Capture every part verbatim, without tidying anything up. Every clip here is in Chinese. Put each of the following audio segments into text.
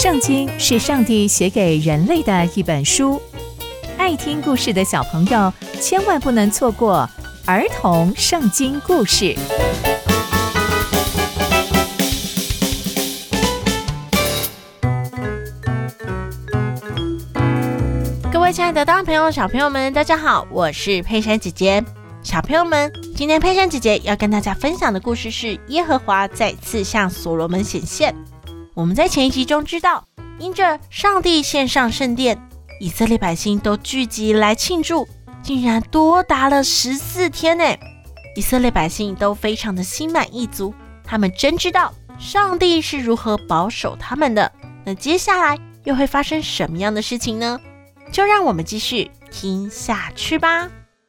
圣经是上帝写给人类的一本书，爱听故事的小朋友千万不能错过儿童圣经故事。 各位亲爱的大朋友小朋友们，大家好，我是佩珊姐姐。小朋友们，今天佩珊姐姐要跟大家分享的故事是耶和华再次向所罗门显现。我们在前一集中知道，因着上帝献上圣殿，以色列百姓都聚集来庆祝，竟然多达了十四天耶。以色列百姓都非常的心满意足，他们真知道上帝是如何保守他们的。那接下来又会发生什么样的事情呢？就让我们继续听下去吧。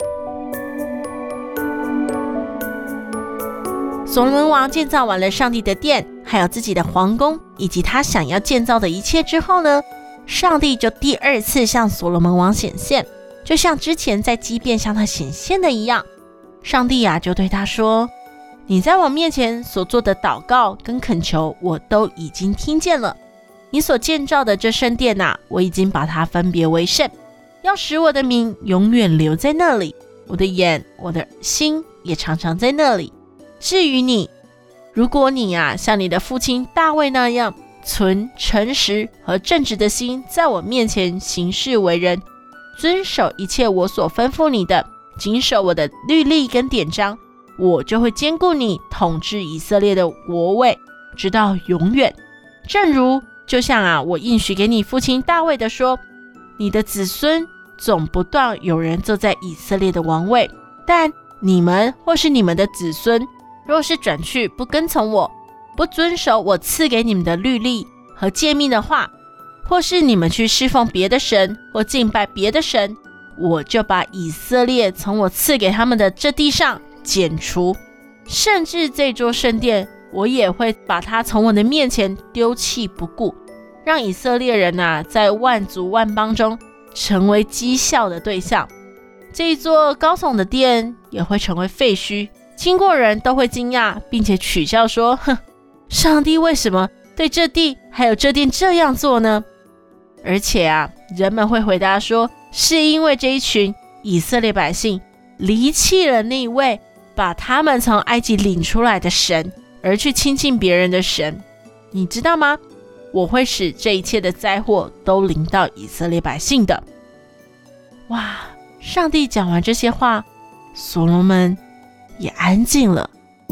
所罗门王建造完了上帝的殿，还有自己的皇宫，以及他想要建造的一切之后呢，上帝就第二次向所罗门王显现，就像之前在基遍向他显现的一样。上帝啊，就对他说，你在我面前所做的祷告跟恳求，我都已经听见了。你所建造的这圣殿啊，我已经把它分别为圣，要使我的名永远留在那里，我的眼我的心也常常在那里。至于你，如果你啊像你的父亲大卫那样存诚实和正直的心，在我面前行事为人，遵守一切我所吩咐你的，谨守我的律例跟典章，我就会坚固你统治以色列的国位，直到永远。正如就像啊我应许给你父亲大卫的说，你的子孙总不断有人坐在以色列的王位，但你们或是你们的子孙若是转去不跟从我，不遵守我赐给你们的律例和诫命的话，或是你们去侍奉别的神或敬拜别的神，我就把以色列从我赐给他们的这地上剪除，甚至这座圣殿我也会把它从我的面前丢弃不顾，让以色列人啊在万族万邦中成为讥笑的对象。这一座高耸的殿也会成为废墟，经过人都会惊讶，并且取笑说，哼，上帝为什么对这地还有这殿这样做呢？而且啊，人们会回答说，是因为这一群以色列百姓离弃了那位把他们从埃及领出来的神，而去亲近别人的神。你知道吗？我会使这一切的灾祸都临到以色列百姓的。哇！上帝讲完这些话，所罗门也安静了。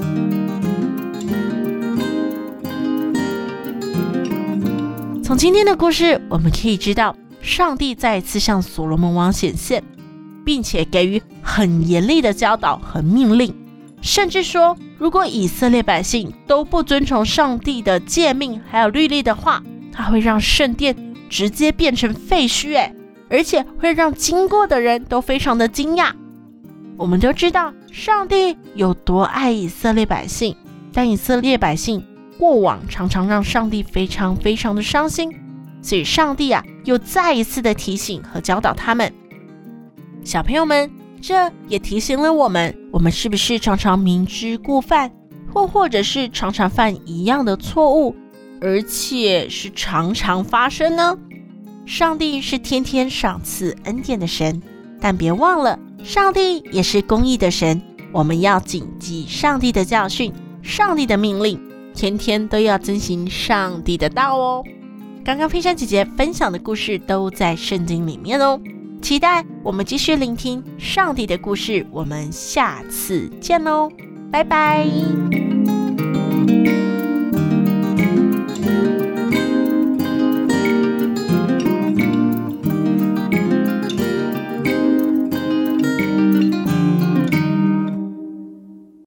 从今天的故事，我们可以知道，上帝再一次向所罗门王显现，并且给予很严厉的教导和命令，甚至说，如果以色列百姓都不遵从上帝的诫命还有律例的话，他会让圣殿直接变成废墟耶，而且会让经过的人都非常的惊讶。我们都知道上帝有多爱以色列百姓，但以色列百姓过往常常让上帝非常非常的伤心，所以上帝啊又再一次的提醒和教导他们。小朋友们，这也提醒了我们，我们是不是常常明知故犯，或或者是常常犯一样的错误，而且是常常发生呢？上帝是天天赏赐恩典的神，但别忘了，上帝也是公义的神，我们要谨记上帝的教训，上帝的命令，天天都要遵行上帝的道哦。刚刚佩珊姐姐分享的故事都在圣经里面哦，期待我们继续聆听上帝的故事，我们下次见哦，拜拜。